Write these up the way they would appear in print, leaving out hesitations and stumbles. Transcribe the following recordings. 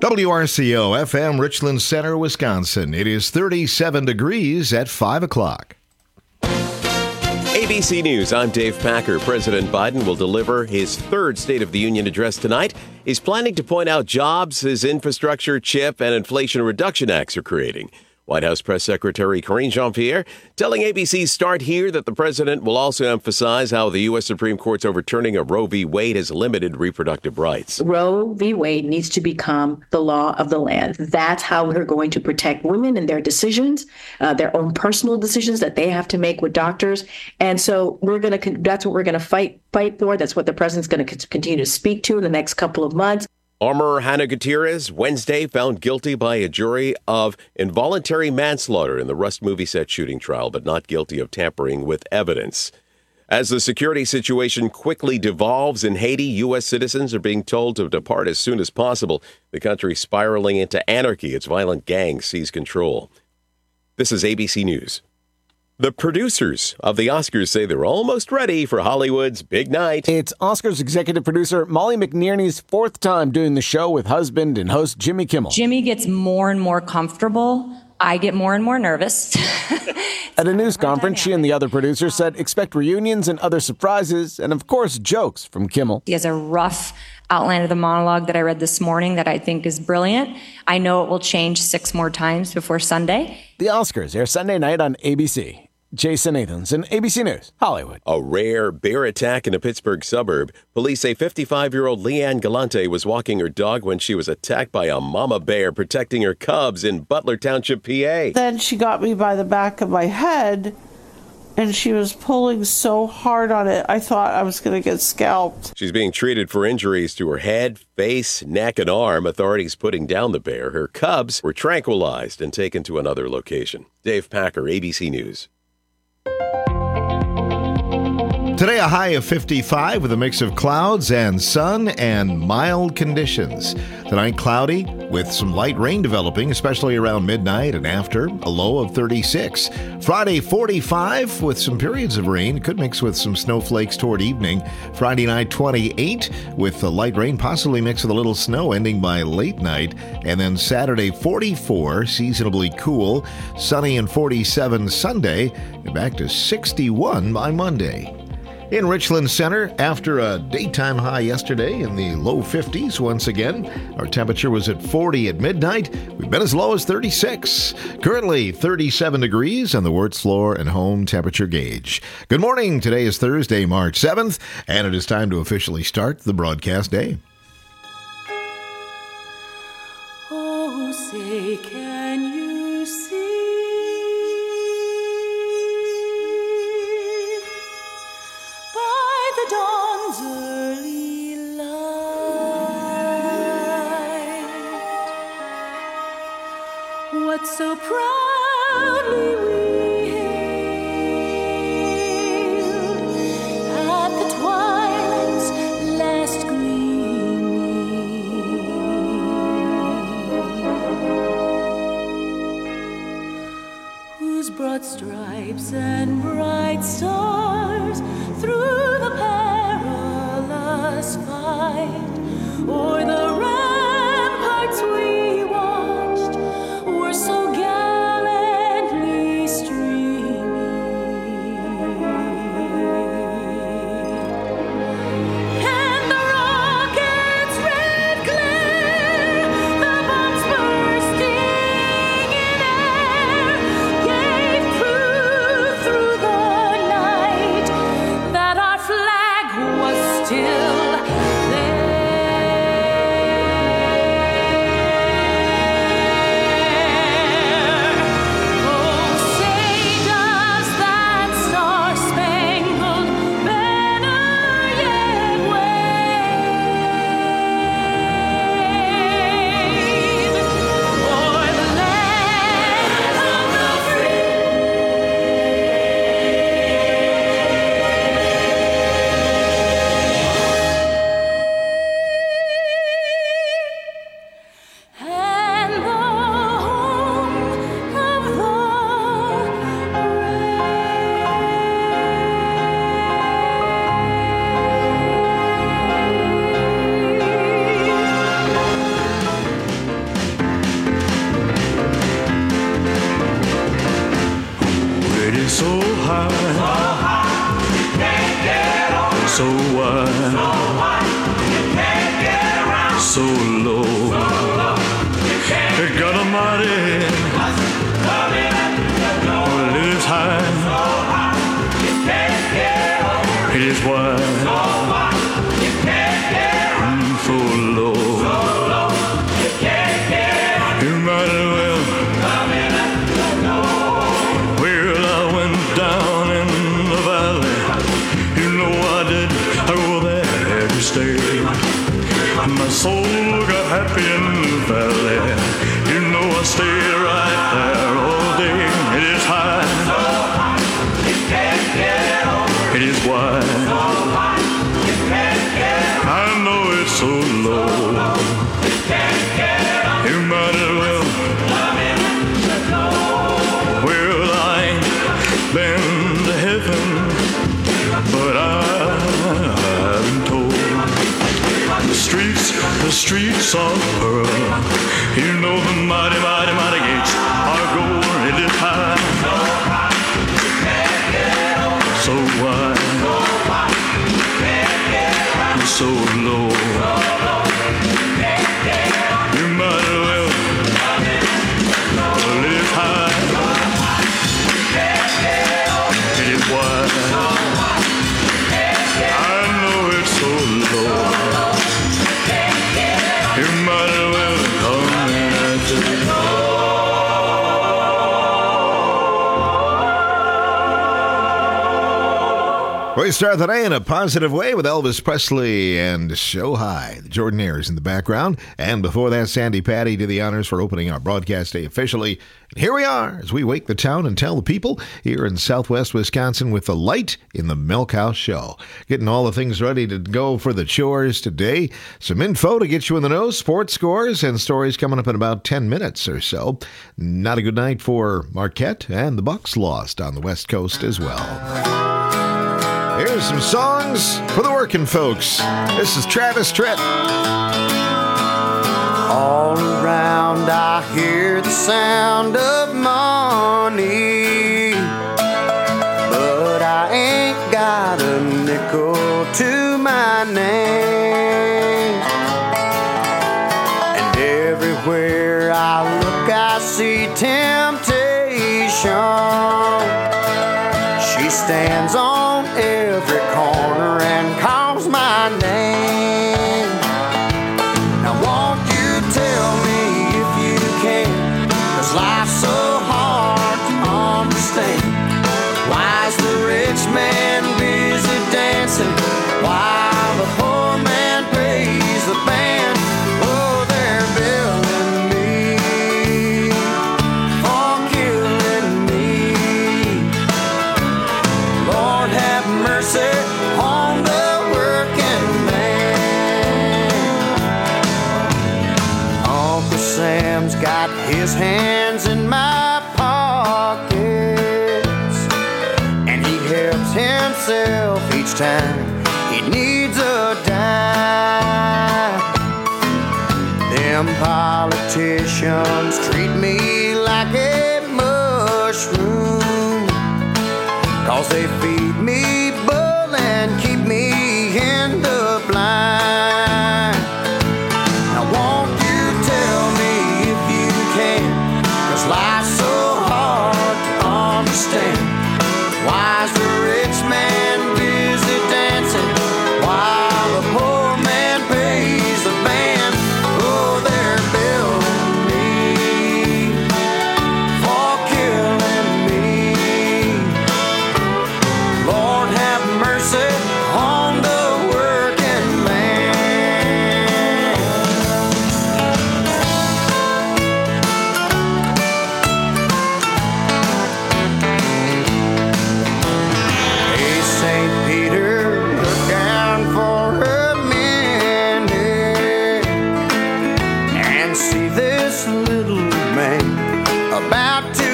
WRCO FM, Richland Center, Wisconsin. It is 37 degrees at 5 o'clock. ABC News, I'm Dave Packer. President Biden will deliver his third State of the Union address tonight. He's planning to point out jobs his infrastructure, chip, and Inflation Reduction Acts are creating. White House Press Secretary Karine Jean-Pierre telling ABC's Start Here that the president will also emphasize how the U.S. Supreme Court's overturning of Roe v. Wade has limited reproductive rights. Roe v. Wade needs to become the law of the land. That's how we're going to protect women and their decisions, their own personal decisions that they have to make with doctors. And so that's what we're going to fight for. That's what the president's going to continue to speak to in the next couple of months. Armorer Hannah Gutierrez, Wednesday, found guilty by a jury of involuntary manslaughter in the Rust movie set shooting trial, but not guilty of tampering with evidence. As the security situation quickly devolves in Haiti, U.S. citizens are being told to depart as soon as possible. The country spiraling into anarchy. Its violent gangs seize control. This is ABC News. The producers of the Oscars say they're almost ready for Hollywood's big night. It's Oscars executive producer Molly McNerney's fourth time doing the show with husband and host Jimmy Kimmel. Jimmy gets more and more comfortable. I get more and more nervous. At a news conference, she and the other producers said expect reunions and other surprises, and of course, jokes from Kimmel. He has a rough outline of the monologue that I read this morning that I think is brilliant. I know it will change 6 more times before Sunday. The Oscars air Sunday night on ABC. Jason Nathanson, ABC News, Hollywood. A rare bear attack in a Pittsburgh suburb. Police say 55-year-old Leanne Galante was walking her dog when she was attacked by a mama bear protecting her cubs in Butler Township, PA. Then she got me by the back of my head, and she was pulling so hard on it, I thought I was going to get scalped. She's being treated for injuries to her head, face, neck, and arm. Authorities putting down the bear. Her cubs were tranquilized and taken to another location. Dave Packer, ABC News. Today, a high of 55 with a mix of clouds and sun and mild conditions. Tonight, cloudy with some light rain developing, especially around midnight and after, a low of 36. Friday, 45 with some periods of rain. Could mix with some snowflakes toward evening. Friday night, 28 with the light rain, possibly mix with a little snow ending by late night. And then Saturday, 44, seasonably cool, sunny and 47 Sunday, and back to 61 by Monday. In Richland Center, after a daytime high yesterday in the low 50s once again, our temperature was at 40 at midnight. We've been as low as 36. Currently 37 degrees on the Wirtz floor and home temperature gauge. Good morning. Today is Thursday, March 7th, and it is time to officially start the broadcast day. Oh, say can you see by the dawn's early light what so proudly we hailed at the twilight's last gleaming, whose broad stripes and bright stars through the perilous fight o'er the ramparts we watched were so gallantly streaming. And the rocket's red glare, the bombs bursting in air, gave proof through the night that our flag was still there. so low. God Almighty, well, it is high, it is wide, so low. You might as well. Well, I went down in the valley. You know I did. I go there to stay. My soul got happy in the valley. You know I stayed right there all day. It is high. It is wide. I know it's so low. You might as well. Well, I ain't been to heaven, but I've been told the streets of pearl. You know the mighty, mighty, mighty gates are gold. It is high, so wide, so low. You might as well. Well, it is high, it is wide. I know it's so low. You might as well come in and take it. We start the day in a positive way with Elvis Presley and So High. The Jordanaires in the background. And before that, Sandy Patty did the honors for opening our broadcast day officially. And here we are as we wake the town and tell the people here in southwest Wisconsin with the light in the Milk House Show. Getting all the things ready to go for the chores today. Some info to get you in the know, sports scores, and stories coming up in about 10 minutes or so. Not a good night for Marquette, and the Bucks lost on the West Coast as well. Here's some songs for the working folks. This is Travis Tritt. All around I hear the sound of money, but I ain't got a nickel to my name. And everywhere I look I see temptation. She stands on every corner and calls my name. Now won't you tell me if you can, 'cause life's so hard to understand. Why is the rich man busy dancing while the poor man pays the band? Oh, they're billing me for killing me. Lord have mercy on the working man. Uncle Sam's got his hands in my pockets, and he helps himself each time he needs a dime. Them politicians treat me like a mushroom, 'cause they feed me bull and keep me in the blind. Now won't you tell me if you can, 'cause life's so hard to understand. Why is the rich man busy dancing while the poor man pays the band? Oh, they're billing me for killing me. Lord have mercy on the working man. Hey, St. Peter, look down for a minute and see this little man about to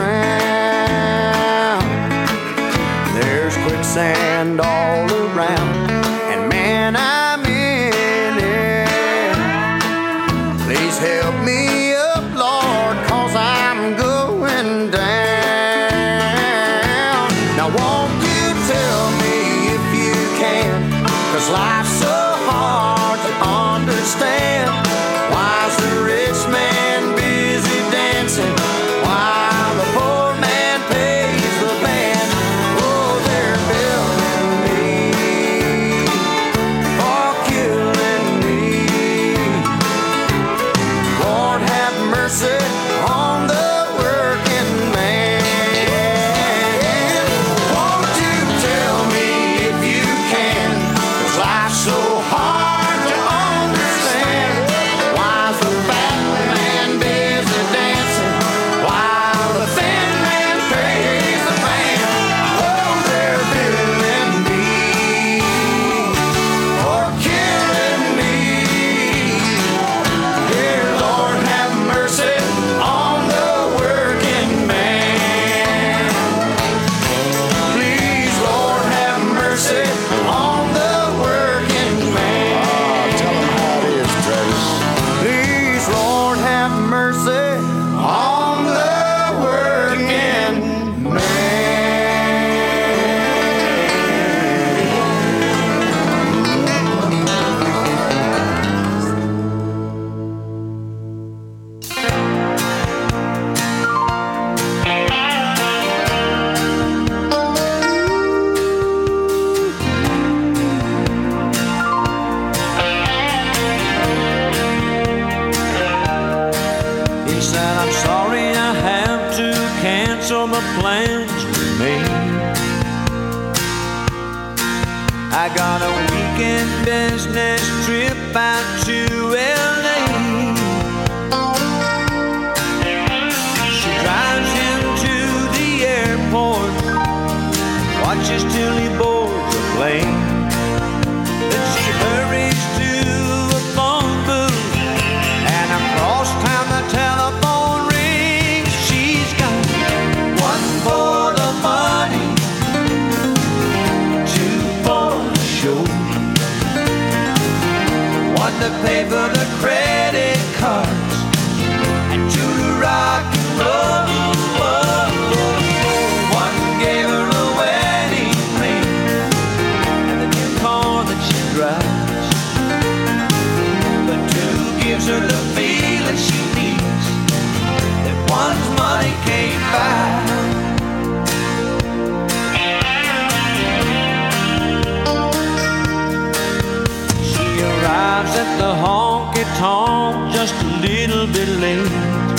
drown. There's quicksand all around, and man, I'm in it. Please help me up, Lord, 'cause I'm going down. Now won't you tell me if you can, 'cause life's so hard to understand. the plans we made. I got a weekend business trip out to LA. She drives him to the airport, watches till he boards a plane. Then she hurries to a phone booth, and across town the telephone rings. She's got one for the money, two for the show, one to pay for the credit cards, and two to rock and roll. One gave her a wedding ring and the new car that she drives, but two gives her the feeling she needs that one's money can't buy. She arrives at the honky-tonk just a little bit late,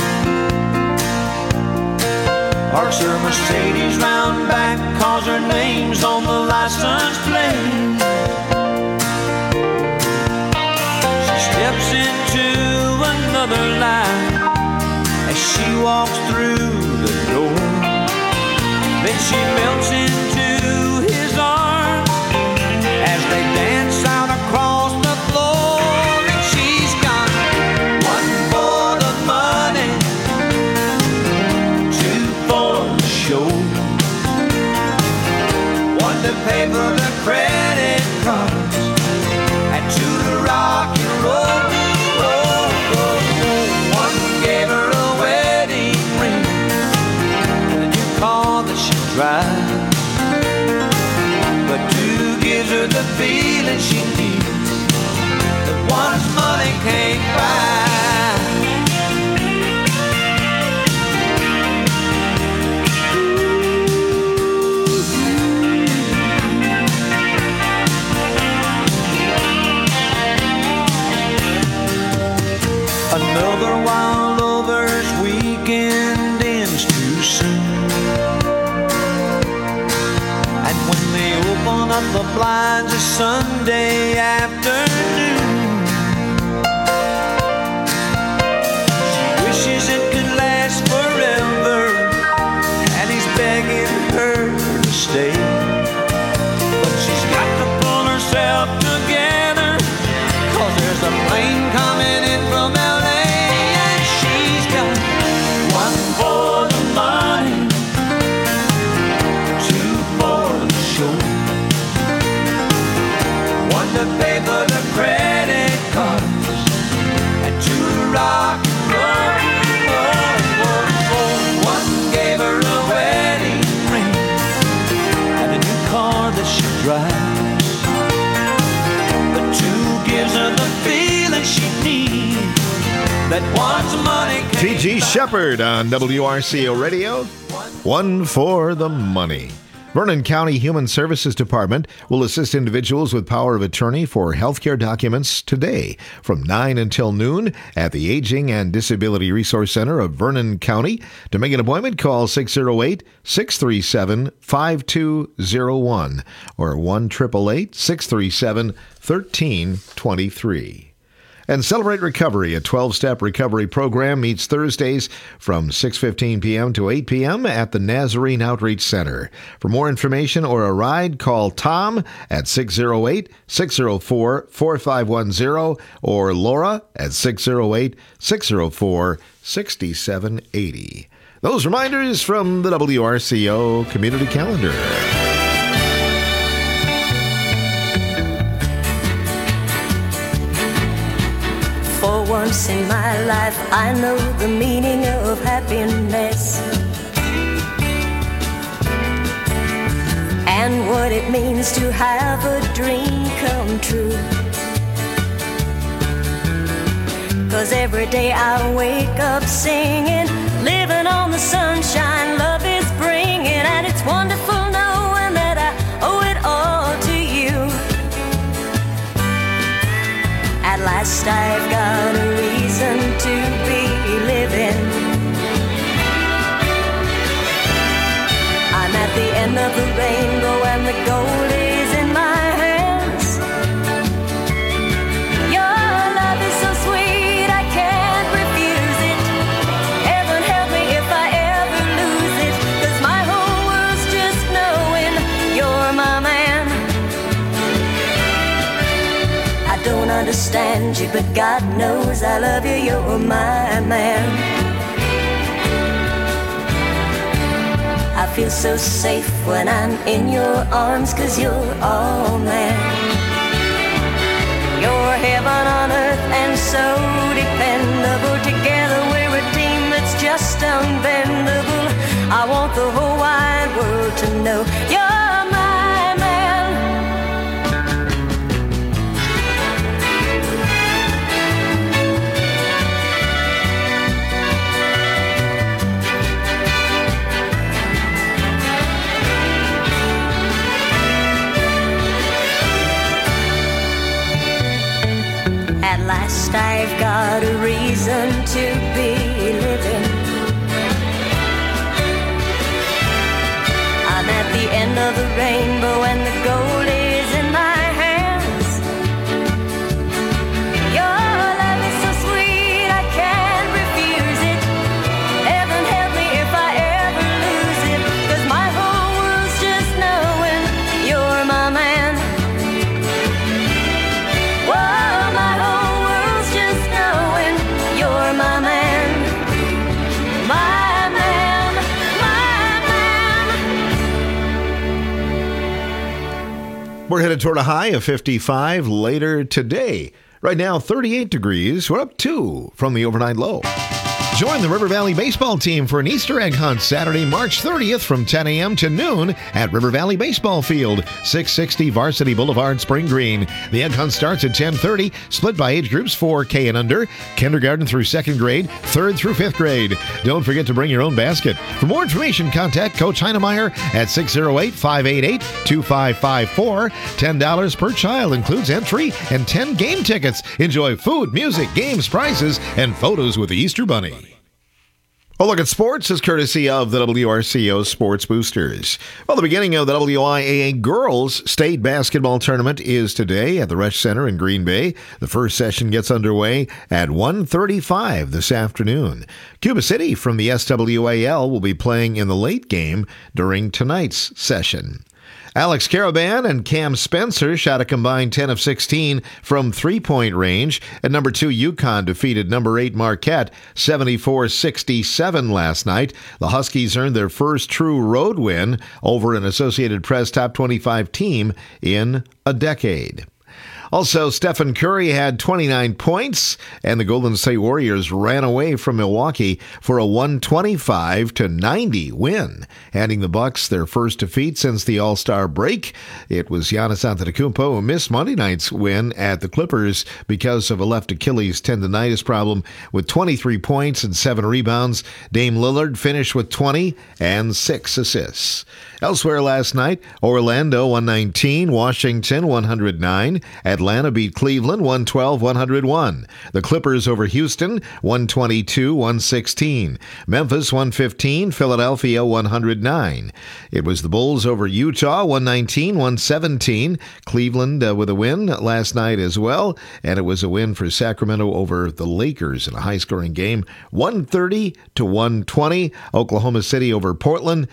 parks her Mercedes round back, cause her name's on the license plate. She steps into another line as she walks through the door. Then she melts into his arms as they dance out across the floor. And she's got one for the money, two for the show, one to pay for the credit cards, and two to rock and roll. One gave her a wedding ring and a new car that she drives, but two gives her the feeling she needs that one's money can't buy. Another wild lover's weekend ends too soon, and when they open up the blinds a Sunday afternoon, she wishes it could last forever, and he's begging her to stay, but she's got to pull herself together, cause there's a plane coming in from LA. To pay for the credit cards and two to rock and roll. One gave her a wedding ring and a new car that she drives, but two gives her the feeling she needs that one's money can't T.G. Shepherd on WRCO Radio. One for the money. Vernon County Human Services Department will assist individuals with power of attorney for healthcare documents today from 9 until noon at the Aging and Disability Resource Center of Vernon County. To make an appointment, call 608-637-5201 or 1-888-637-1323. And Celebrate Recovery, a 12-step recovery program, meets Thursdays from 6:15 p.m. to 8 p.m. at the Nazarene Outreach Center. For more information or a ride, call Tom at 608-604-4510 or Laura at 608-604-6780. Those reminders from the WRCO Community Calendar. For once in my life, I know the meaning of happiness and what it means to have a dream come true. 'Cause every day I wake up singing, living on the sunshine love is bringing, and it's wonderful knowing that I owe it all to you. At last I've got a reason to be living. of the rainbow and the gold is in my hands. Your love is so sweet, I can't refuse it. Heaven help me if I ever lose it, 'cause my whole world's just knowing you're my man. I don't understand you, but God knows I love you, you're my man. I feel so safe when I'm in your arms, 'cause you're all man. You're heaven on earth and so dependable. Together we're a team that's just unbendable. I want the whole wide world to know you're my man. At last I've got a reason to be living. I'm at the end of the rainbow and the gold is in my hands. Your love is so sweet, I can't refuse it. Heaven help me if I ever lose it, 'cause my whole world's just knowing you're my man. Whoa, my whole world's just knowing you're my man. My man, my man. We're headed toward a high of 55 later today. Right now, 38 degrees. We're up 2 from the overnight low. Join the River Valley baseball team for an Easter egg hunt Saturday, March 30th from 10 a.m. to noon at River Valley Baseball Field, 660 Varsity Boulevard, Spring Green. The egg hunt starts at 10:30, split by age groups 4K and under, kindergarten through 2nd grade, 3rd through 5th grade. Don't forget to bring your own basket. For more information, contact Coach Heinemeyer at 608-588-2554. $10 per child includes entry and 10 game tickets. Enjoy food, music, games, prizes, and photos with the Easter Bunny. A look at sports is courtesy of the WRCO Sports Boosters. Well, the beginning of the WIAA Girls State Basketball Tournament is today at the Resch Center in Green Bay. The first session gets underway at 1:35 this afternoon. Cuba City from the SWAL will be playing in the late game during tonight's session. Alex Caravan and Cam Spencer shot a combined 10 of 16 from three-point range. And number 2 UConn defeated number 8 Marquette 74-67 last night. The Huskies earned their first true road win over an Associated Press top 25 team in a decade. Also, Stephen Curry had 29 points, and the Golden State Warriors ran away from Milwaukee for a 125-90 win, handing the Bucks their first defeat since the All-Star break. It was Giannis Antetokounmpo who missed Monday night's win at the Clippers because of a left Achilles tendonitis problem with 23 points and 7 rebounds. Dame Lillard finished with 20 and 6 assists. Elsewhere last night, Orlando 119, Washington 109. Atlanta beat Cleveland 112-101. The Clippers over Houston 122-116. Memphis 115, Philadelphia 109. It was the Bulls over Utah 119-117. Cleveland with a win last night as well, and it was a win for Sacramento over the Lakers in a high-scoring game 130-120. Oklahoma City over Portland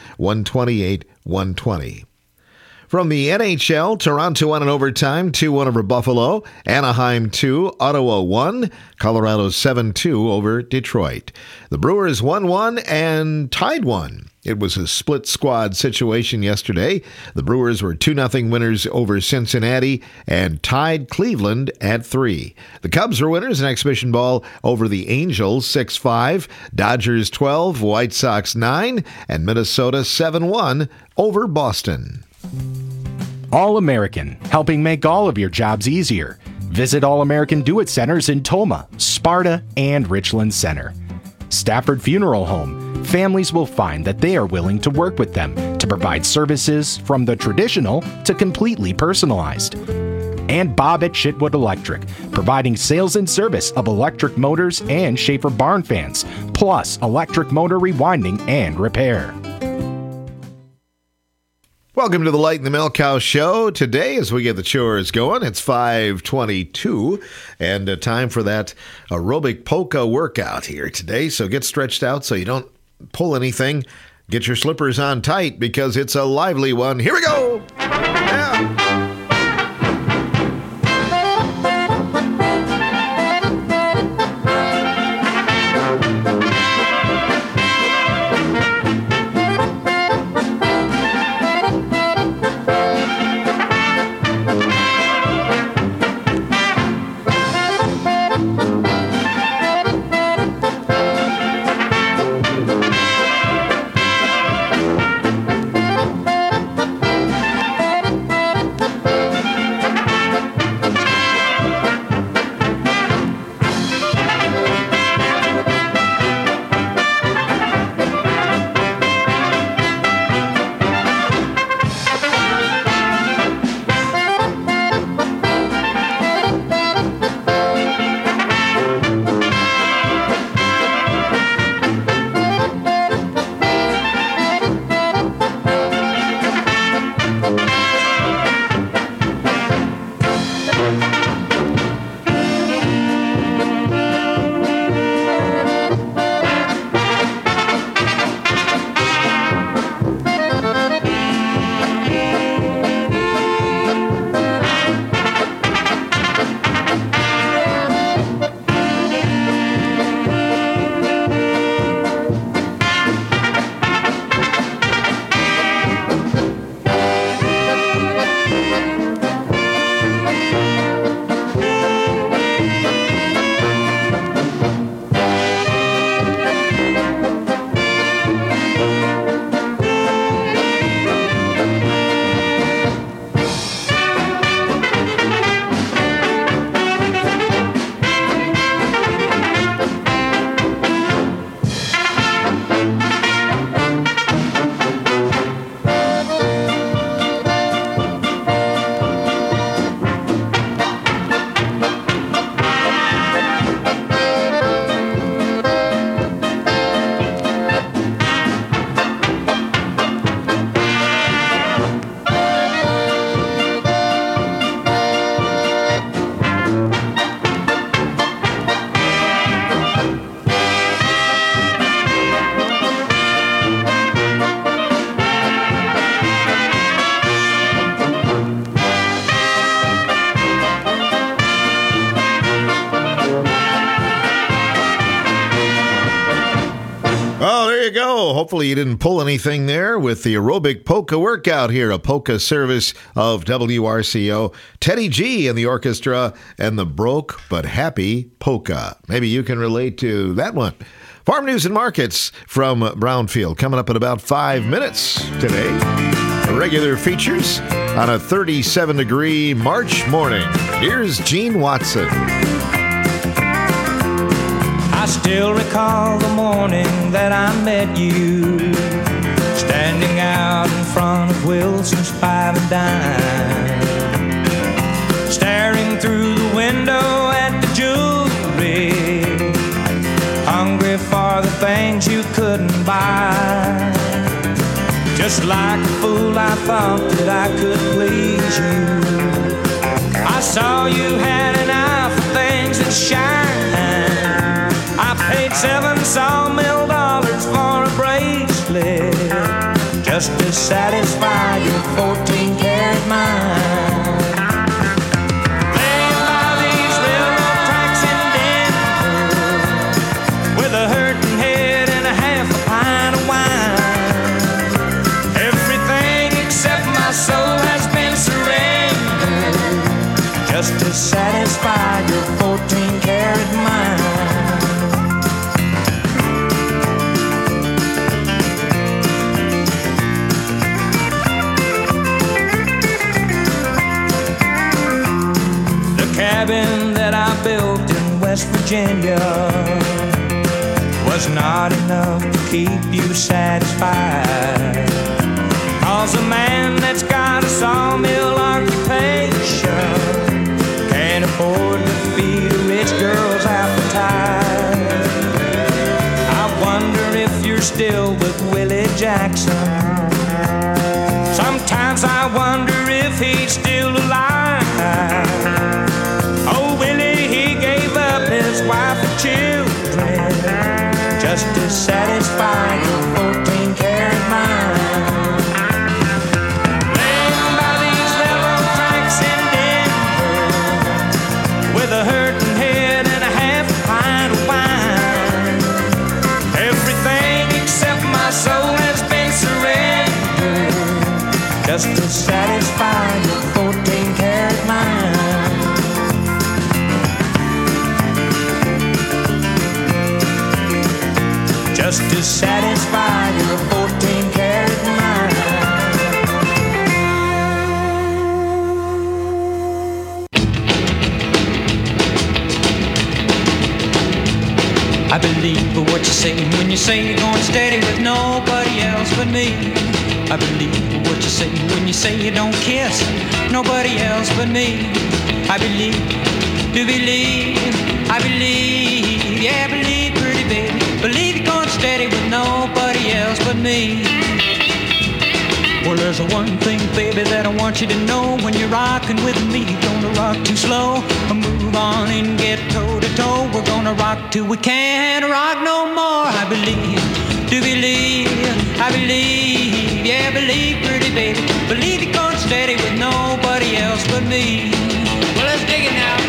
128-120. From the NHL, Toronto won in overtime, 2-1 over Buffalo. Anaheim 2, Ottawa 1. Colorado 7-2 over Detroit. The Brewers 1-1 and tied 1. It was a split squad situation yesterday. The Brewers were 2-0 winners over Cincinnati and tied Cleveland at 3. The Cubs were winners in exhibition ball over the Angels 6-5, Dodgers 12, White Sox 9, and Minnesota 7-1 over Boston. All-American, helping make all of your jobs easier. Visit All-American Do-It Centers in Toma, Sparta, and Richland Center. Stafford Funeral Home. Families will find that they are willing to work with them to provide services from the traditional to completely personalized. And Bob at Chitwood Electric, providing sales and service of electric motors and Schaefer barn fans, plus electric motor rewinding and repair. Welcome to the Light in the Milk House Show. Today, as we get the chores going, it's 5:22, and time for that aerobic polka workout here today. So get stretched out so you don't pull anything. Get your slippers on tight because it's a lively one. Here we go! Yeah. Hopefully you didn't pull anything there with the aerobic polka workout here, a polka service of WRCO. Teddy G and the orchestra and the Broke But Happy Polka. Maybe you can relate to that one. Farm News and Markets from Brownfield coming up in about 5 minutes today. Regular features on a 37-degree March morning. Here's Gene Watson. I still recall the morning that I met you, standing out in front of Wilson's Five and Dime, staring through the window at the jewelry, hungry for the things you couldn't buy. Just like a fool, I thought that I could please you. I saw you had an eye for things that shine. I paid $7 sawmill for a bracelet just to satisfy your 14-karat mind. Laying by these railroad tracks in Denver with a hurting head and a half a pint of wine. Everything except my soul has been surrendered just to satisfy your 14-karat mind. Cabin that I built in West Virginia was not enough to keep you satisfied. 'Cause a man that's got a sawmill occupation can't afford to feed a rich girl's appetite. I wonder if you're still with Willie Jackson. Sometimes Sometimes I wonder if he's still alive. Oh, Willie, he gave up his wife and children just to satisfy your 14-karat mind. Laying by these railroad tracks in Denver with a hurting head and a half a pint of wine. Everything except my soul has been surrendered just to satisfy your 14-karat mind. Just to satisfy your 14-karat mind. I believe what you say when you say you're going steady with nobody else but me. I believe what you say when you say you don't kiss nobody else but me. I believe, do believe, I believe, yeah, I believe, pretty baby. Believe you're going steady with nobody else but me. Well, there's one thing, baby, that I want you to know. When you're rocking with me, don't rock too slow. Move on and get toe to toe. We're gonna rock till we can't rock no more. I believe, do believe, I believe, yeah, believe, pretty baby. Believe you're going steady with nobody else but me. Well, let's dig it now.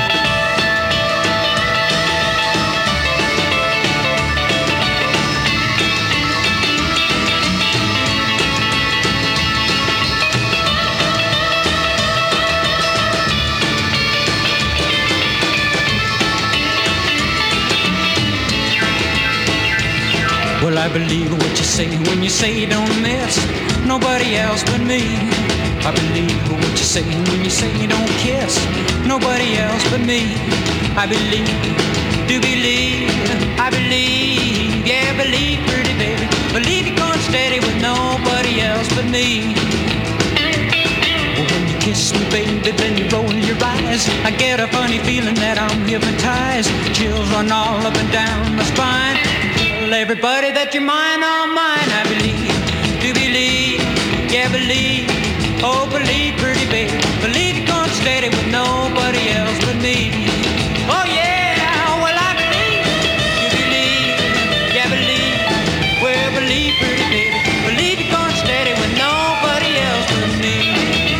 Well, I believe what you say when you say you don't miss nobody else but me. I believe what you say when you say you don't kiss nobody else but me. I believe, do believe, I believe, yeah, believe, pretty baby. Believe you're going steady with nobody else but me. Well, when you kiss me, baby, then you roll your eyes. I get a funny feeling that I'm hypnotized. Chills run all up and down my spine. Tell everybody that you're mine, all mine. I believe, do believe, yeah, believe, oh, believe, pretty baby. Believe you're going steady with nobody else but me. Oh, yeah, well, I believe, you believe, yeah, believe, well, believe, pretty baby. Believe you're going steady with nobody else but me.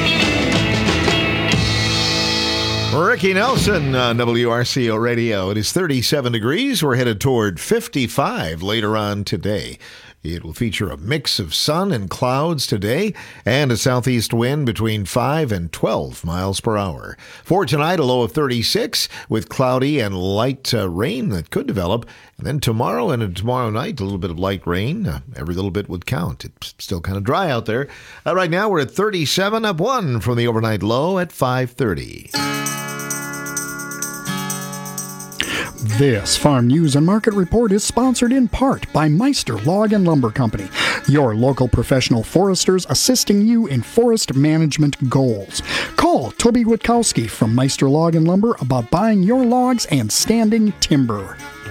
Ricky Nelson on WRCO Radio. It is 37 degrees. We're headed toward 55 later on today. It will feature a mix of sun and clouds today and a southeast wind between 5 and 12 miles per hour. For tonight, a low of 36 with cloudy and light rain that could develop. And then tomorrow and tomorrow night, a little bit of light rain. Every little bit would count. It's still kind of dry out there. Right now, we're at 37, up 1 from the overnight low at 5:30. This Farm News and Market Report is sponsored in part by Meister Log and Lumber Company, your local professional foresters assisting you in forest management goals. Call Toby Witkowski from Meister Log and Lumber about buying your logs and standing timber.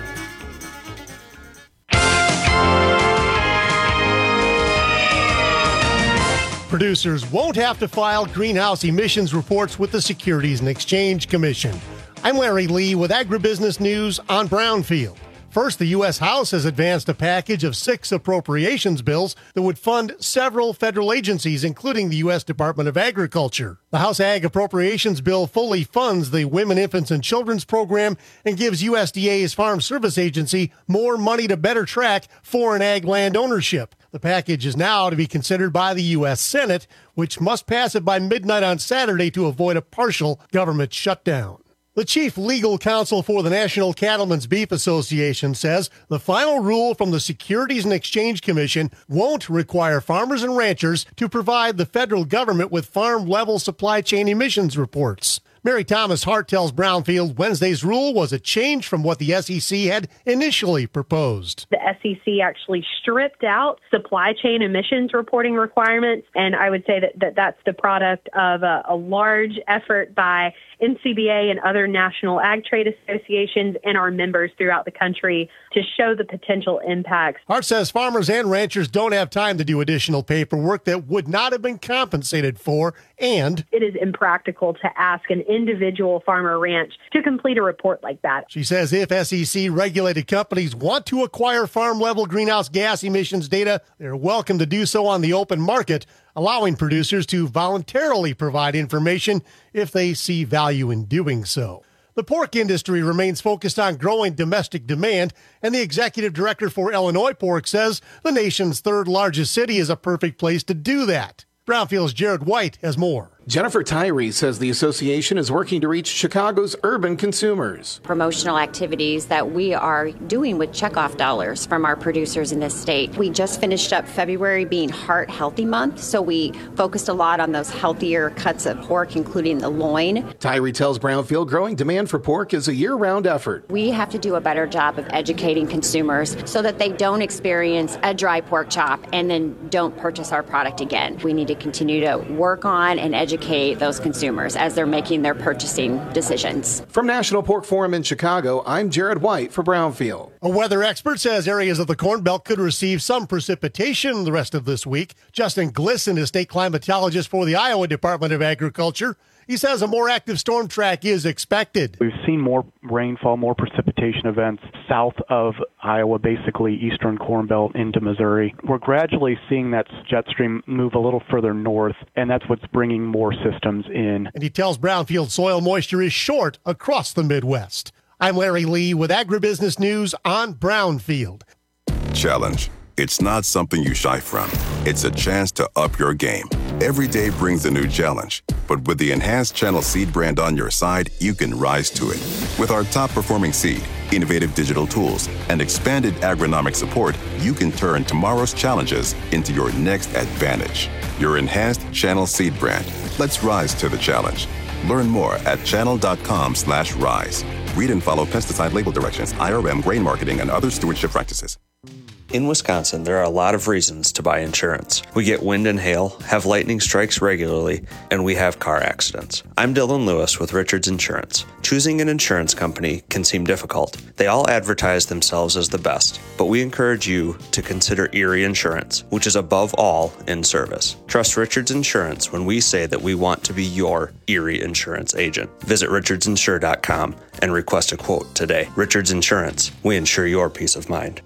Producers won't have to file greenhouse emissions reports with the Securities and Exchange Commission. I'm Larry Lee with Agribusiness News on Brownfield. First, the U.S. House has advanced a package of 6 appropriations bills that would fund several federal agencies, including the U.S. Department of Agriculture. The House Ag Appropriations Bill fully funds the Women, Infants, and Children's Program and gives USDA's Farm Service Agency more money to better track foreign ag land ownership. The package is now to be considered by the U.S. Senate, which must pass it by midnight on Saturday to avoid a partial government shutdown. The chief legal counsel for the National Cattlemen's Beef Association says the final rule from the Securities and Exchange Commission won't require farmers and ranchers to provide the federal government with farm-level supply chain emissions reports. Mary Thomas Hart tells Brownfield Wednesday's rule was a change from what the SEC had initially proposed. The SEC actually stripped out supply chain emissions reporting requirements, and I would say that that's the product of a large effort by NCBA and other national ag trade associations and our members throughout the country to show the potential impacts. Hart says farmers and ranchers don't have time to do additional paperwork that would not have been compensated for, and it is impractical to ask an individual farmer ranch to complete a report like that. She says if SEC-regulated companies want to acquire farm-level greenhouse gas emissions data, they're welcome to do so on the open market, allowing producers to voluntarily provide information if they see value in doing so. The pork industry remains focused on growing domestic demand, and the executive director for Illinois Pork says the nation's third largest city is a perfect place to do that. Brownfield's Jared White has more. Jennifer Tyree says the association is working to reach Chicago's urban consumers. Promotional activities that we are doing with checkoff dollars from our producers in this state. We just finished up February being Heart Healthy Month, so we focused a lot on those healthier cuts of pork, including the loin. Tyree tells Brownfield growing demand for pork is a year-round effort. We have to do a better job of educating consumers so that they don't experience a dry pork chop and then don't purchase our product again. We need to continue to work on and educate those consumers as they're making their purchasing decisions. From National Pork Forum in Chicago, I'm Jared White for Brownfield. A weather expert says areas of the Corn Belt could receive some precipitation the rest of this week. Justin Glisson is state climatologist for the Iowa Department of Agriculture. He says a more active storm track is expected. We've seen more rainfall, more precipitation events south of Iowa, basically eastern Corn Belt into Missouri. We're gradually seeing that jet stream move a little further north, and that's what's bringing more systems in. And he tells Brownfield soil moisture is short across the Midwest. I'm Larry Lee with Agribusiness News on Brownfield. Challenge. It's not something you shy from. It's a chance to up your game. Every day brings a new challenge. But with the enhanced Channel Seed brand on your side, you can rise to it. With our top-performing seed, innovative digital tools, and expanded agronomic support, you can turn tomorrow's challenges into your next advantage. Your enhanced Channel Seed brand. Let's rise to the challenge. Learn more at channel.com/rise. Read and follow pesticide label directions, IRM, grain marketing, and other stewardship practices. In Wisconsin, there are a lot of reasons to buy insurance. We get wind and hail, have lightning strikes regularly, and we have car accidents. I'm Dylan Lewis with Richards Insurance. Choosing an insurance company can seem difficult. They all advertise themselves as the best, but we encourage you to consider Erie Insurance, which is above all in service. Trust Richards Insurance when we say that we want to be your Erie Insurance agent. Visit richardsinsure.com and request a quote today. Richards Insurance, we insure your peace of mind.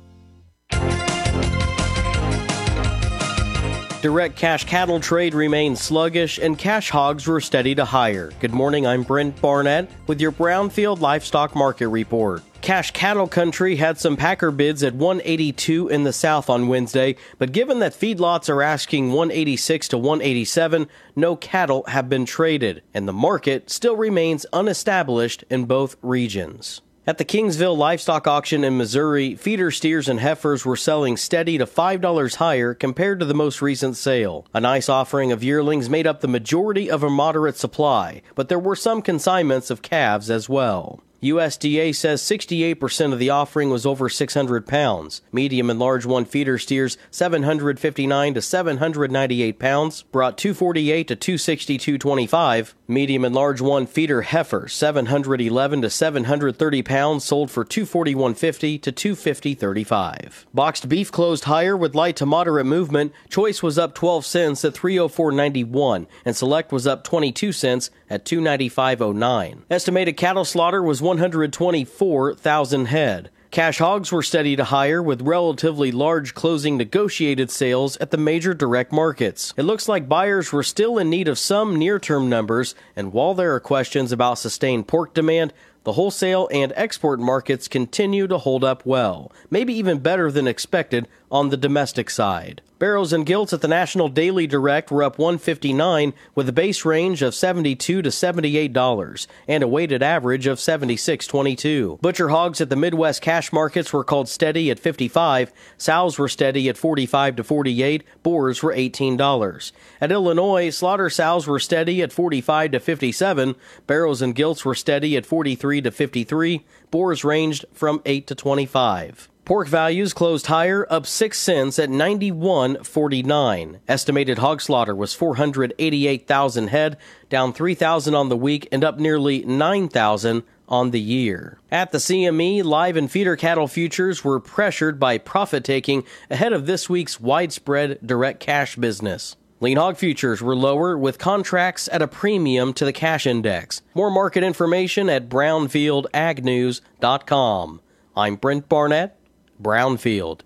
Direct cash cattle trade remained sluggish and cash hogs were steady to higher. Good morning, I'm Brent Barnett with your Brownfield Livestock Market Report. Cash cattle country had some packer bids at 182 in the south on Wednesday, but given that feedlots are asking 186 to 187, no cattle have been traded, and the market still remains unestablished in both regions. At the Kingsville Livestock Auction in Missouri, feeder steers and heifers were selling steady to $5 higher compared to the most recent sale. A nice offering of yearlings made up the majority of a moderate supply, but there were some consignments of calves as well. USDA says 68% of the offering was over 600 pounds. Medium and large one feeder steers 759 to 798 pounds, brought 248 to 262.25. Medium and large one feeder heifer 711 to 730 pounds, sold for 241.50 to 250.35. Boxed beef closed higher with light to moderate movement. Choice was up 12 cents at 304.91, and Select was up 22 cents at 295.09. Estimated cattle slaughter was 124,000 head. Cash hogs were steady to higher with relatively large closing negotiated sales at the major direct markets. It looks like buyers were still in need of some near-term numbers, and while there are questions about sustained pork demand, the wholesale and export markets continue to hold up well, maybe even better than expected on the domestic side. Barrows and gilts at the National Daily Direct were up $1.59 with a base range of $72 to $78 and a weighted average of $76.22. Butcher hogs at the Midwest cash markets were called steady at $55. Sows were steady at $45 to $48. Boars were $18. At Illinois, slaughter sows were steady at $45 to $57. Barrows and gilts were steady at $43 to $53. Boars ranged from $8 to $25. Pork values closed higher, up 6 cents at 91.49. Estimated hog slaughter was 488,000 head, down 3,000 on the week and up nearly 9,000 on the year. At the CME, live and feeder cattle futures were pressured by profit-taking ahead of this week's widespread direct cash business. Lean hog futures were lower with contracts at a premium to the cash index. More market information at brownfieldagnews.com. I'm Brent Barnett, Brownfield.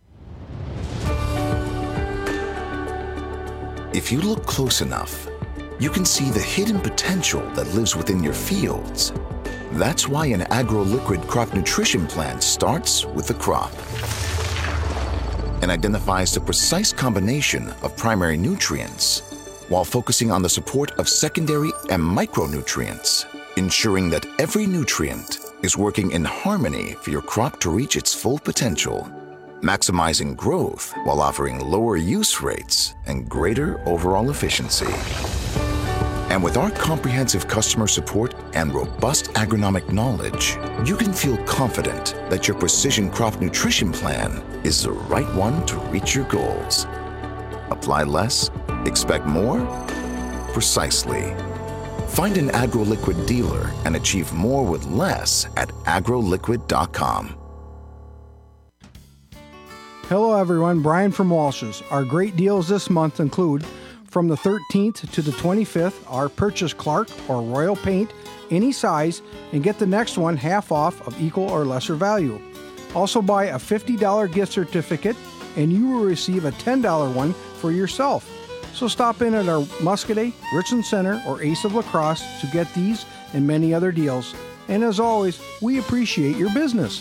If you look close enough, you can see the hidden potential that lives within your fields. That's why an AgroLiquid crop nutrition plan starts with the crop and identifies the precise combination of primary nutrients while focusing on the support of secondary and micronutrients, ensuring that every nutrient is working in harmony for your crop to reach its full potential, maximizing growth while offering lower use rates and greater overall efficiency. And with our comprehensive customer support and robust agronomic knowledge, you can feel confident that your precision crop nutrition plan is the right one to reach your goals. Apply less, expect more? Precisely. Find an AgroLiquid dealer and achieve more with less at agroliquid.com. Hello everyone, Brian from Walsh's. Our great deals this month include from the 13th to the 25th, our purchase Clark or Royal paint, any size, and get the next one half off of equal or lesser value. Also buy a $50 gift certificate and you will receive a $10 one for yourself. So stop in at our Muscadet, Richland Center, or Ace of La Crosse to get these and many other deals. And as always, we appreciate your business.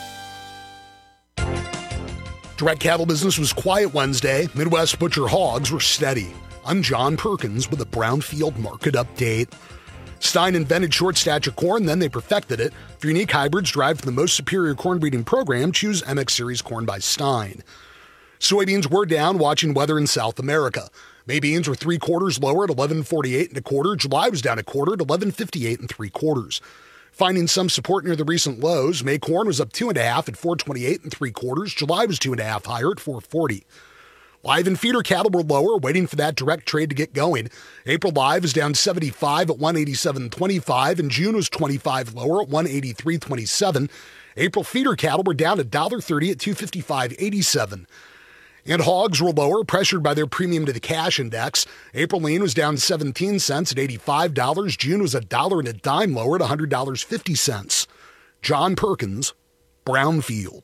Direct cattle business was quiet Wednesday. Midwest butcher hogs were steady. I'm John Perkins with a Brownfield market update. Stein invented short stature corn, then they perfected it. For unique hybrids derived from the most superior corn breeding program, choose MX Series corn by Stein. Soybeans were down, watching weather in South America. May beans were 3/4 lower at 11.48 1/4. July was down 1/4 at 11.58 3/4. Finding some support near the recent lows, May corn was up 2.5 at 4.28 3/4. July was 2.5 higher at 4.40. Live and feeder cattle were lower, waiting for that direct trade to get going. April live is down 75 at 187.25, and June was 25 lower at 183.27. April feeder cattle were down $1.30 at 255.87. And hogs were lower, pressured by their premium to the cash index. April lean was down 17 cents at $85. June was $1.10 lower at $100.50. John Perkins, Brownfield.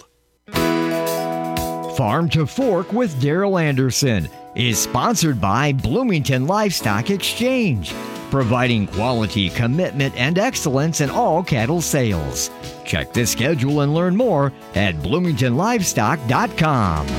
Farm to Fork with Daryl Anderson is sponsored by Bloomington Livestock Exchange, providing quality, commitment, and excellence in all cattle sales. Check the schedule and learn more at bloomingtonlivestock.com.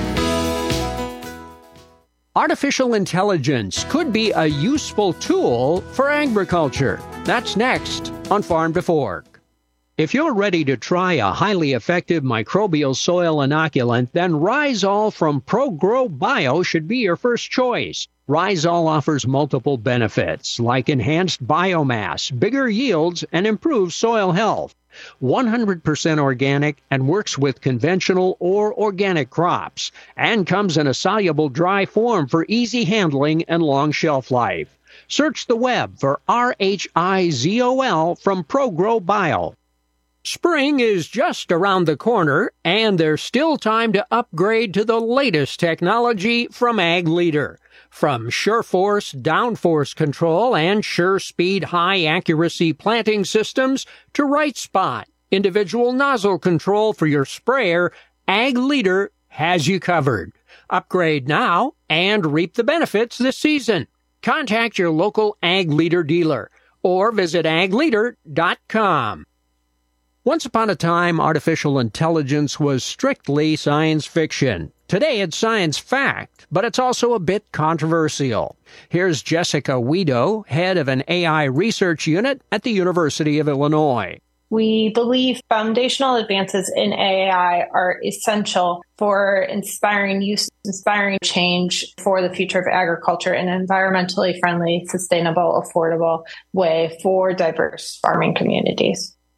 Artificial intelligence could be a useful tool for agriculture. That's next on Farm to Fork. If you're ready to try a highly effective microbial soil inoculant, then Rhizol from ProGrow Bio should be your first choice. Rhizol offers multiple benefits like enhanced biomass, bigger yields, and improved soil health. 100% organic and works with conventional or organic crops, and comes in a soluble dry form for easy handling and long shelf life. Search the web for RHIZOL from ProGrow Bio. Spring is just around the corner, and there's still time to upgrade to the latest technology from Ag Leader. From SureForce downforce control and SureSpeed high-accuracy planting systems to Right Spot, individual nozzle control for your sprayer, Ag Leader has you covered. Upgrade now and reap the benefits this season. Contact your local Ag Leader dealer or visit agleader.com. Once upon a time, artificial intelligence was strictly science fiction. Today, it's science fact, but it's also a bit controversial. Here's Jessica Weedo, head of an AI research unit at the University of Illinois. We believe foundational advances in AI are essential for inspiring use, inspiring change for the future of agriculture in an environmentally friendly, sustainable, affordable way for diverse farming communities.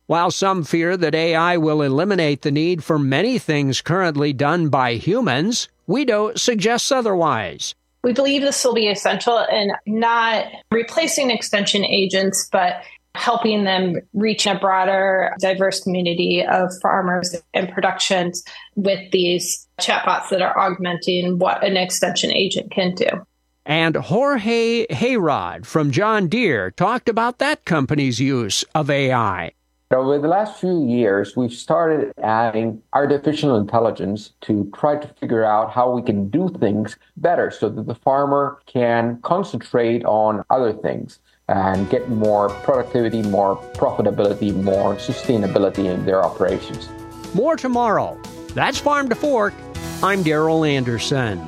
While some fear that AI will eliminate the need for many things currently done by humans, Guido suggests otherwise. We believe this will be essential in not replacing extension agents, but helping them reach a broader, diverse community of farmers and productions with these chatbots that are augmenting what an extension agent can do. And Jorge Hayrod from John Deere talked about that company's use of AI. Over the last few years, we've started adding artificial intelligence to try to figure out how we can do things better so that the farmer can concentrate on other things and get more productivity, more profitability, more sustainability in their operations. More tomorrow. That's Farm to Fork. I'm Darrell Anderson.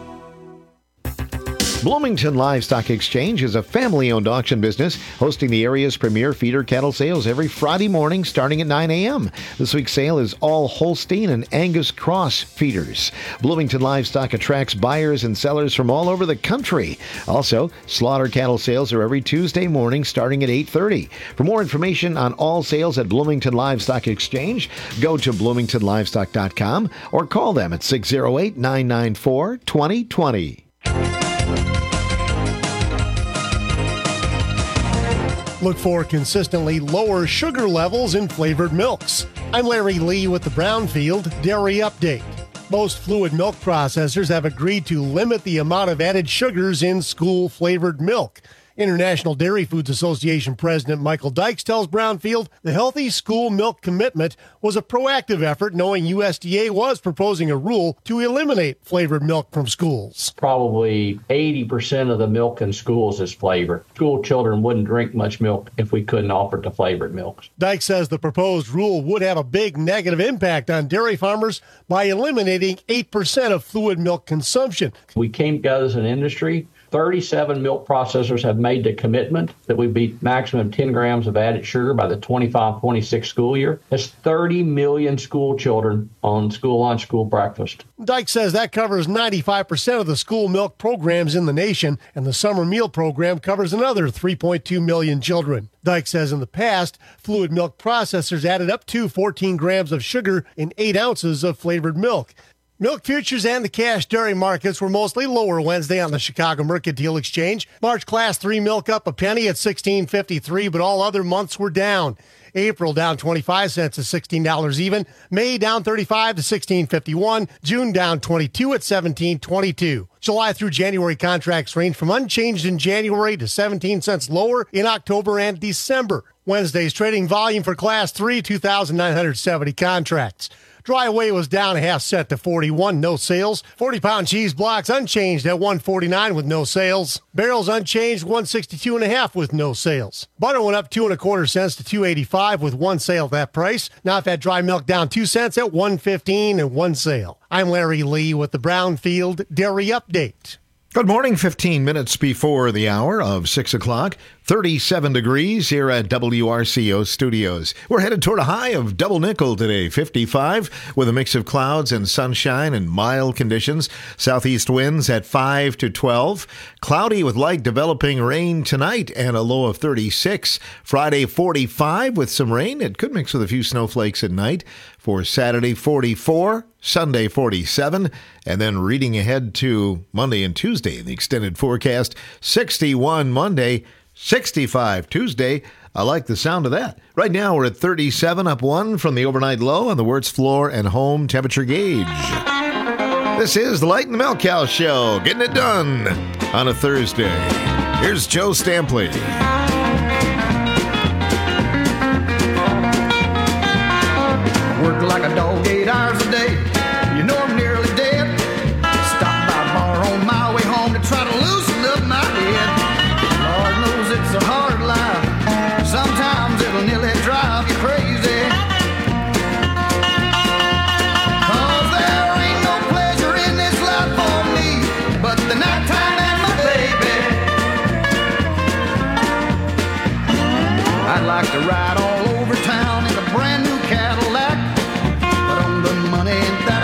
Bloomington Livestock Exchange is a family-owned auction business hosting the area's premier feeder cattle sales every Friday morning starting at 9 a.m. This week's sale is all Holstein and Angus Cross feeders. Bloomington Livestock attracts buyers and sellers from all over the country. Also, slaughter cattle sales are every Tuesday morning starting at 8:30. For more information on all sales at Bloomington Livestock Exchange, go to bloomingtonlivestock.com or call them at 608-994-2020. Look for consistently lower sugar levels in flavored milks. I'm Larry Lee with the Brownfield Dairy Update. Most fluid milk processors have agreed to limit the amount of added sugars in school-flavored milk. International Dairy Foods Association President Michael Dykes tells Brownfield the Healthy School Milk Commitment was a proactive effort, knowing USDA was proposing a rule to eliminate flavored milk from schools. Probably 80% of the milk in schools is flavored. School children wouldn't drink much milk if we couldn't offer the flavored milks. Dykes says the proposed rule would have a big negative impact on dairy farmers by eliminating 8% of fluid milk consumption. We came together as an industry. 37 milk processors have made the commitment that we'd be maximum 10 grams of added sugar by the 25-26 school year. That's 30 million school children on school lunch, school breakfast. Dykes says that covers 95% of the school milk programs in the nation, and the summer meal program covers another 3.2 million children. Dykes says in the past, fluid milk processors added up to 14 grams of sugar in 8 ounces of flavored milk. Milk futures and the cash dairy markets were mostly lower Wednesday on the Chicago Mercantile Exchange. March Class 3 milk up a penny at $16.53, but all other months were down. April down 25 cents at $16 even. May down 35 to $16.51. June down 22 at $17.22. July through January contracts range from unchanged in January to 17 cents lower in October and December. Wednesday's trading volume for Class 3, 2,970 contracts. Dry whey was down a half cent to 41, no sales. 40-pound cheese blocks unchanged at 149 with no sales. Barrels unchanged 162.5 with no sales. Butter went up 2 1/4 cents to 2.85 with one sale at that price. Non-fat dry milk down 2 cents at 1.15 and one sale. I'm Larry Lee with the Brownfield Dairy Update. Good morning, 15 minutes before the hour of 6 o'clock. 37 degrees here at WRCO Studios. We're headed toward a high of double nickel today, 55, with a mix of clouds and sunshine and mild conditions. Southeast winds at 5 to 12. Cloudy with light developing rain tonight and a low of 36. Friday, 45 with some rain. It could mix with a few snowflakes at night. For Saturday, 44. Sunday, 47. And then reading ahead to Monday and Tuesday in the extended forecast, 61 Monday, 65 Tuesday. I like the sound of that. Right now we're at 37, up 1 from the overnight low on the Wirtz Floor and Home temperature gauge. This is the Light in the Milk Cow Show, getting it done on a Thursday. Here's Joe Stampley. Work like a dog 8 hours a day. You know I'm nearly dead. Stop by a bar on my way home to try to loosen up my head. Lord knows it's a hard life. Sometimes it'll nearly drive you crazy. 'Cause there ain't no pleasure in this life for me but the nighttime and my baby. I'd like to ride all over town in a brand new Cadillac. Put on the money and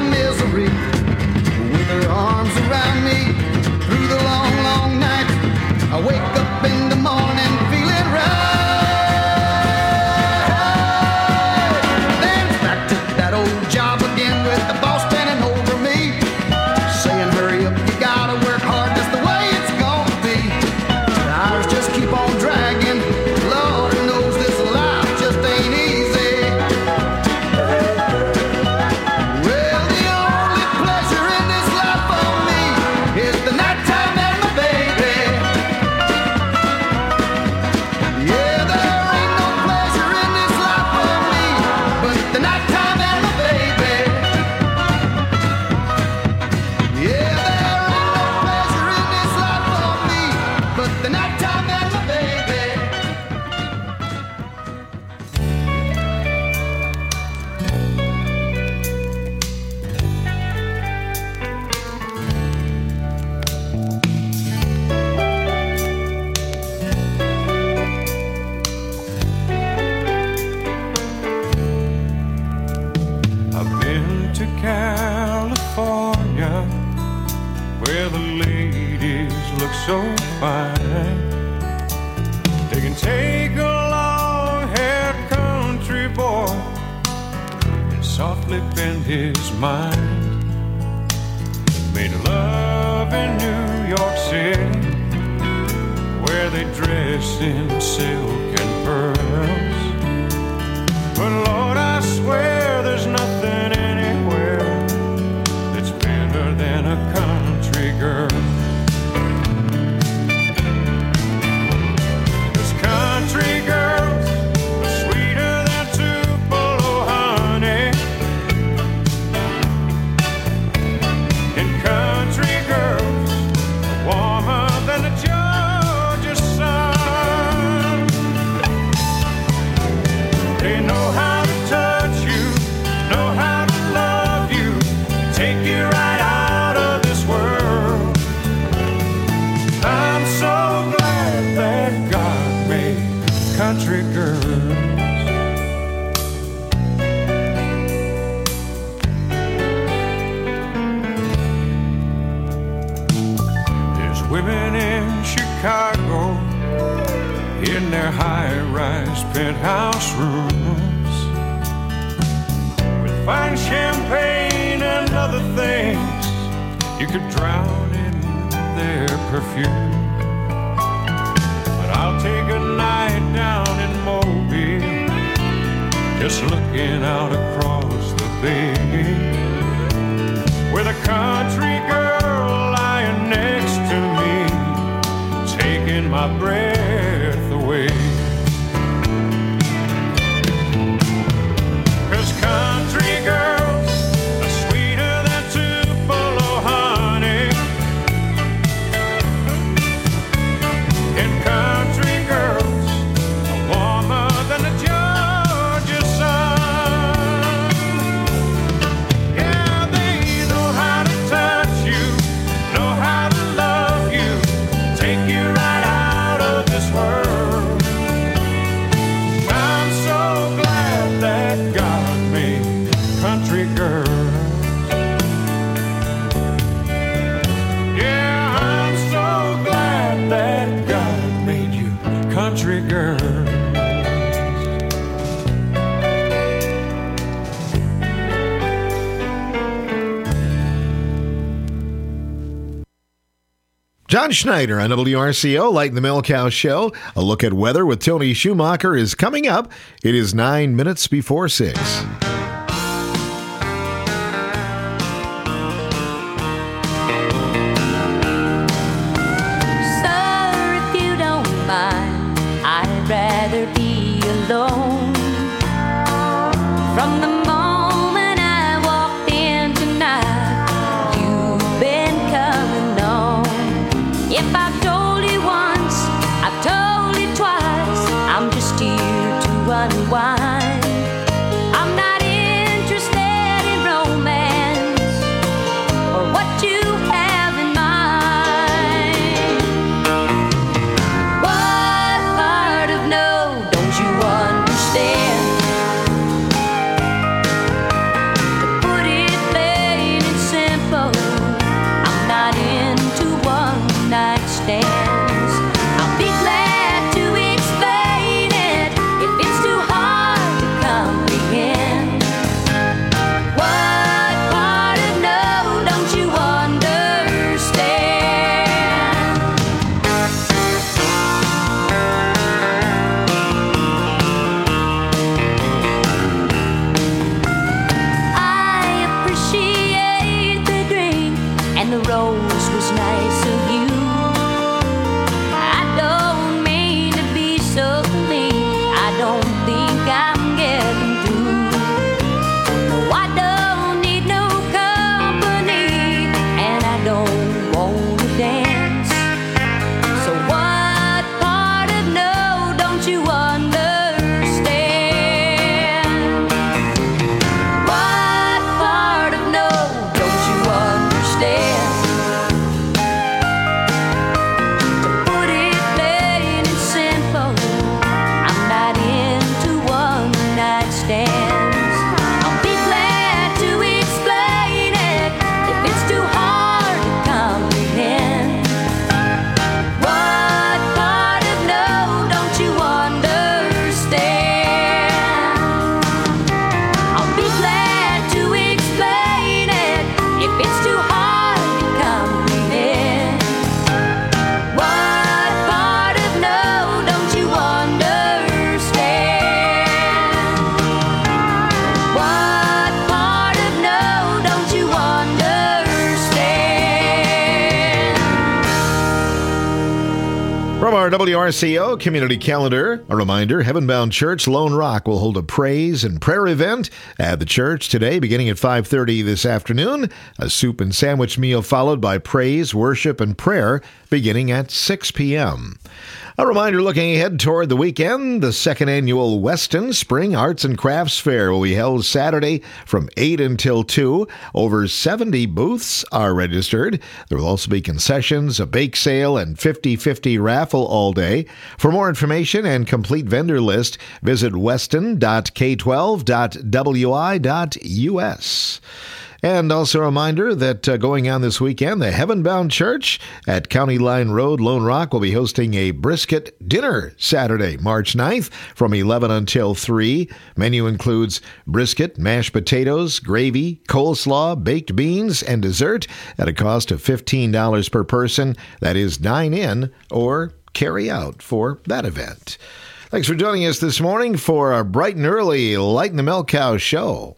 misery with her arms around me through the long, long night. I wake up in the morning feeling right. Then it's back to that old job again with the boss standing over me, saying, hurry up, you gotta work hard, that's the way it's gonna be. The hours just keep on dragging. Lord knows this life just ain't easy. Well, the only pleasure in this life for me is the nighttime and my baby. Yeah, there ain't no pleasure in this life for me but the nighttime and my baby. Yeah, there ain't no pleasure in this life for me but the nighttime and my baby. I've been to California, where the ladies look so fine. They can take a long-haired country boy and softly bend his mind. Made love in New York City, where they dress in silk and pearls. But Lord, I swear there's nothing anywhere that's better than a country girl. 'Cause country girls are sweeter than Tupelo honey, and country girls are warmer than the Georgia sun. They know how to touch you, know how to love you, take you right out of this world. I'm so glad that God made country girls. There's women in Chicago in their high-rise penthouse rooms with fine champagne and other things. You could drown in their perfume. But I'll take a night down in Mobile, just looking out across the bay, with a country girl lying next to me, taking my breath away. 'Cause country girls are sweeter than Tupelo honey, and country girls are warmer than the Georgia sun. Yeah, they know how to touch you, know how to love you, take you right out of this world. I'm so glad that God made country girls. Yeah, I'm so glad that God made you country girls. John Schneider on WRCO, Light in the Milk House Show. A look at weather with Tony Schumacher is coming up. It is 9 minutes before 6. Sir, if you don't mind, I'd rather be alone. From the moment I walked in tonight, you've been coming on. If I've told you once, I've told you twice, I'm just here to unwind. I'm not From our WRCO community calendar, a reminder, Heaven Bound Church Lone Rock will hold a praise and prayer event at the church today beginning at 5:30 this afternoon. A soup and sandwich meal followed by praise, worship, and prayer beginning at 6 p.m. A reminder looking ahead toward the weekend, the second annual Weston Spring Arts and Crafts Fair will be held Saturday from 8 until 2. Over 70 booths are registered. There will also be concessions, a bake sale, and 50/50 raffle all day. For more information and complete vendor list, visit weston.k12.wi.us. And also a reminder that going on this weekend, the Heaven Bound Church at County Line Road, Lone Rock, will be hosting a brisket dinner Saturday, March 9th from 11 until 3. Menu includes brisket, mashed potatoes, gravy, coleslaw, baked beans, and dessert at a cost of $15 per person. That is dine in or carry out for that event. Thanks for joining us this morning for our bright and early Light in the Milk Cow show.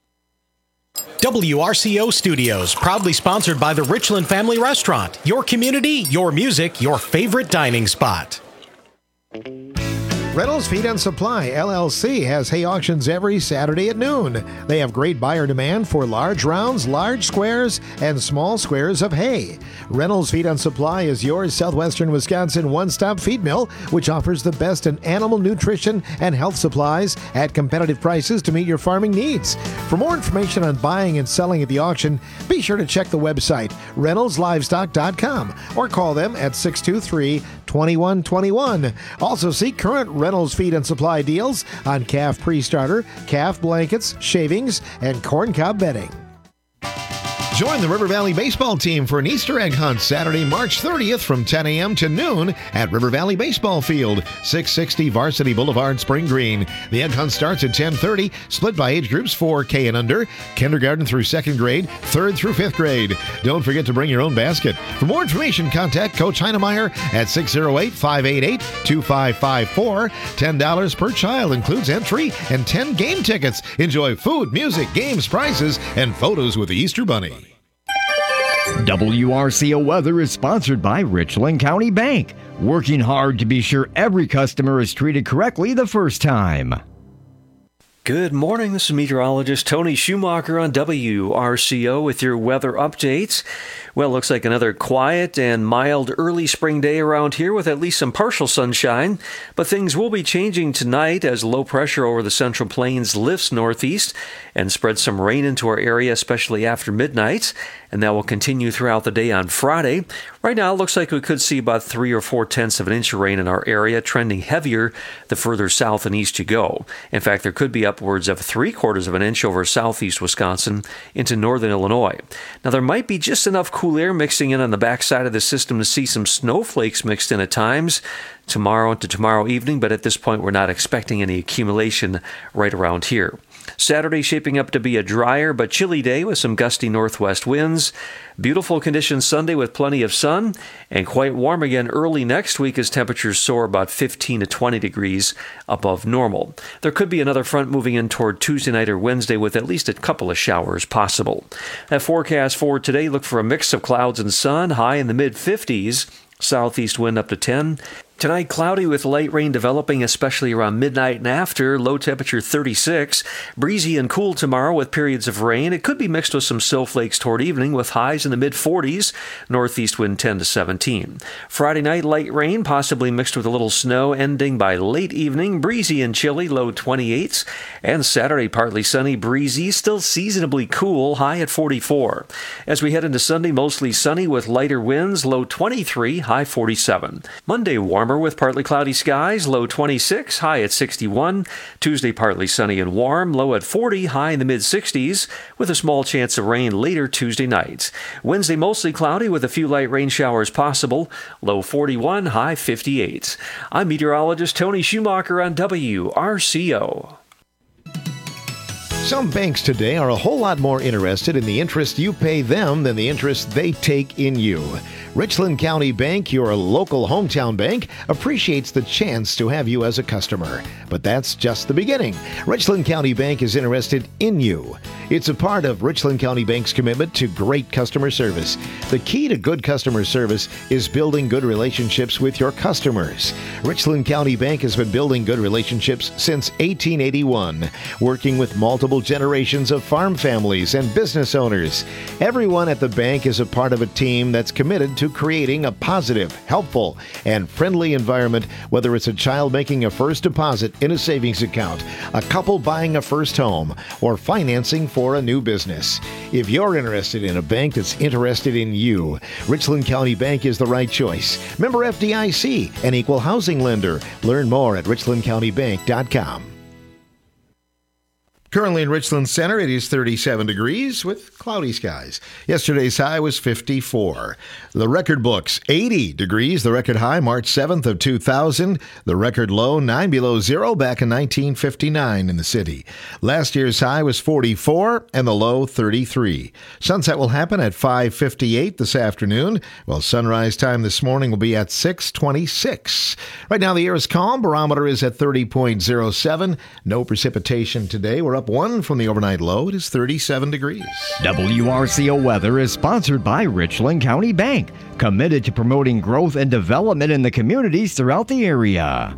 WRCO Studios, proudly sponsored by the Richland Family Restaurant. Your community, your music, your favorite dining spot. Reynolds Feed and Supply, LLC, has hay auctions every Saturday at noon. They have great buyer demand for large rounds, large squares, and small squares of hay. Reynolds Feed and Supply is your southwestern Wisconsin one-stop feed mill, which offers the best in animal nutrition and health supplies at competitive prices to meet your farming needs. For more information on buying and selling at the auction, be sure to check the website, reynoldslivestock.com, or call them at 623-2121. Also see current Reynolds Feed and Supply deals on calf pre-starter, calf blankets, shavings, and corn cob bedding. Join the River Valley baseball team for an Easter egg hunt Saturday, March 30th from 10 a.m. to noon at River Valley Baseball Field, 660 Varsity Boulevard, Spring Green. The egg hunt starts at 10:30, split by age groups 4K and under, kindergarten through second grade, third through fifth grade. Don't forget to bring your own basket. For more information, contact Coach Heinemeyer at 608-588-2554. $10 per child includes entry and 10 game tickets. Enjoy food, music, games, prizes, and photos with the Easter Bunny. WRCO Weather is sponsored by Richland County Bank, working hard to be sure every customer is treated correctly the first time. Good morning. This is meteorologist Tony Schumacher on WRCO with your weather updates. Well, it looks like another quiet and mild early spring day around here with at least some partial sunshine. But things will be changing tonight as low pressure over the Central Plains lifts northeast and spreads some rain into our area, especially after midnight. And that will continue throughout the day on Friday. Right now, it looks like we could see about 3 or 4/10 of an inch of rain in our area, trending heavier the further south and east you go. In fact, there could be upwards of 3/4 of an inch over southeast Wisconsin into northern Illinois. Now, there might be just enough cool air mixing in on the backside of the system to see some snowflakes mixed in at times tomorrow into tomorrow evening, but at this point, we're not expecting any accumulation right around here. Saturday shaping up to be a drier but chilly day with some gusty northwest winds. Beautiful conditions Sunday with plenty of sun, and quite warm again early next week as temperatures soar about 15 to 20 degrees above normal. There could be another front moving in toward Tuesday night or Wednesday with at least a couple of showers possible. That forecast for today, look for a mix of clouds and sun, high in the mid-50s. Southeast wind up to 10. Tonight, cloudy with light rain developing, especially around midnight and after. Low temperature 36. Breezy and cool tomorrow with periods of rain. It could be mixed with some snowflakes toward evening with highs in the mid-40s. Northeast wind 10 to 17. Friday night, light rain, possibly mixed with a little snow, ending by late evening. Breezy and chilly, low 28s. And Saturday, partly sunny, breezy, still seasonably cool, high at 44. As we head into Sunday, mostly sunny with lighter winds, low 23, high 47. Monday, warm with partly cloudy skies, low 26, high at 61. Tuesday, partly sunny and warm, low at 40, high in the mid-60s, with a small chance of rain later Tuesday night. Wednesday, mostly cloudy with a few light rain showers possible, low 41, high 58. I'm meteorologist Tony Schumacher on WRCO. Some banks today are a whole lot more interested in the interest you pay them than the interest they take in you. Richland County Bank, your local hometown bank, appreciates the chance to have you as a customer. But that's just the beginning. Richland County Bank is interested in you. It's a part of Richland County Bank's commitment to great customer service. The key to good customer service is building good relationships with your customers. Richland County Bank has been building good relationships since 1881, working with multiple generations of farm families and business owners. Everyone at the bank is a part of a team that's committed to creating a positive, helpful, and friendly environment, whether it's a child making a first deposit in a savings account, a couple buying a first home, or financing for a new business. If you're interested in a bank that's interested in you, Richland County Bank is the right choice. Member FDIC, an equal housing lender. Learn more at richlandcountybank.com. Currently in Richland Center, it is 37 degrees with cloudy skies. Yesterday's high was 54. The record books, 80 degrees. The record high, March 7th of 2000. The record low, 9 below zero, back in 1959 in the city. Last year's high was 44 and the low, 33. Sunset will happen at 5:58 this afternoon, while sunrise time this morning will be at 6:26. Right now, the air is calm. Barometer is at 30.07. No precipitation today. We're up 1 from the overnight low. It is 37 degrees. WRCO Weather is sponsored by Richland County Bank, committed to promoting growth and development in the communities throughout the area.